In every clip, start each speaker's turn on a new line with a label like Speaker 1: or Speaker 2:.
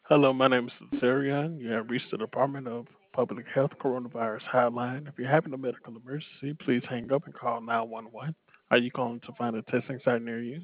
Speaker 1: Hello, my name is Zarian. You have reached the Department of Public Health Coronavirus Hotline. If you're having a medical emergency, please hang up and call 911. Are you calling to find a testing site near you?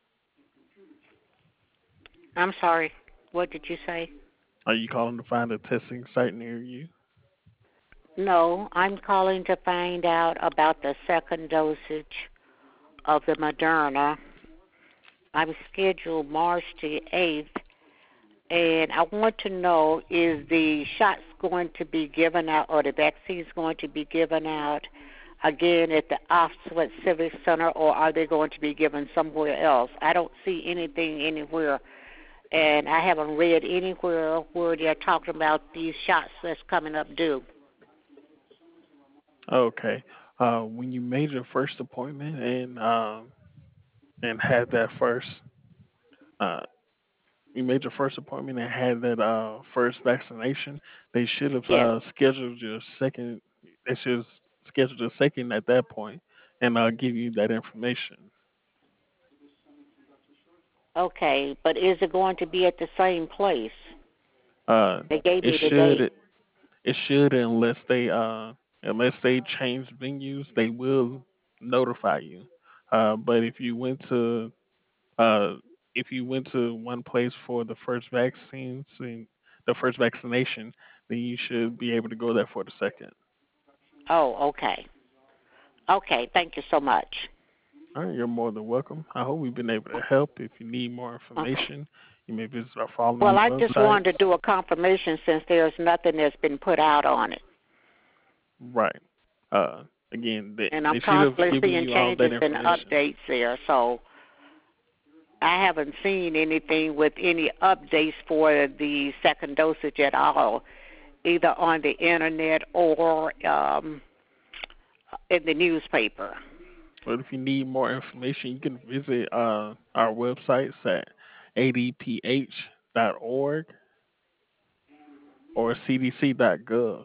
Speaker 2: I'm sorry. What did you say?
Speaker 1: Are you calling to find a testing site near you?
Speaker 2: No, I'm calling to find out about the second dosage of the Moderna. I'm scheduled March the 8th, and I want to know is the shots going to be given out or the vaccines going to be given out again at the Oxford Civic Center, or are they going to be given somewhere else? I don't see anything anywhere, and I haven't read anywhere where they're talking about these shots that's coming up due.
Speaker 1: Okay. When you made your first appointment and had that first uh, you made your first appointment and had that first vaccination, they should have
Speaker 2: Yes.
Speaker 1: scheduled your second. They should have scheduled a second at that point and give you that information.
Speaker 2: Okay, but is it going to be at the same place?
Speaker 1: Uh,
Speaker 2: They gave
Speaker 1: it
Speaker 2: me the
Speaker 1: should
Speaker 2: date.
Speaker 1: it should unless they change venues, they will notify you. But uh if you went to one place for the first vaccination, then you should be able to go there for the second.
Speaker 2: Oh, okay. Okay, thank you so much.
Speaker 1: All right, you're more than welcome. I hope we've been able to help. If you need more
Speaker 2: Okay.
Speaker 1: information, you may visit our following
Speaker 2: Well, I just
Speaker 1: websites.
Speaker 2: wanted to do a confirmation since there's nothing that's been put out on it.
Speaker 1: Right. Uh, Again,
Speaker 2: And I'm
Speaker 1: they should have
Speaker 2: constantly
Speaker 1: given
Speaker 2: seeing
Speaker 1: you all that
Speaker 2: changes and
Speaker 1: information.
Speaker 2: updates there, so I haven't seen anything with any updates for the second dosage at all, either on the internet or in the newspaper.
Speaker 1: But if you need more information, you can visit our websites at adph.org or cdc.gov.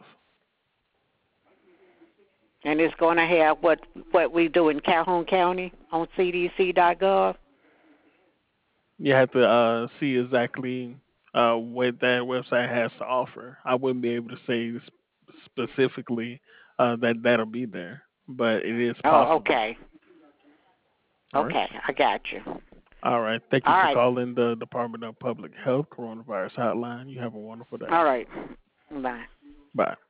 Speaker 2: And it's going to have what we do in Calhoun County on CDC.gov.
Speaker 1: You have to see exactly what that website has to offer. I wouldn't be able to say specifically that that'll be there, but it is
Speaker 2: Oh,
Speaker 1: possible.
Speaker 2: okay.
Speaker 1: All right.
Speaker 2: Okay, I got you.
Speaker 1: All right. Thank you
Speaker 2: All
Speaker 1: for
Speaker 2: right.
Speaker 1: calling the Department of Public Health Coronavirus Hotline. You have a wonderful day.
Speaker 2: All right. Bye.
Speaker 1: Bye.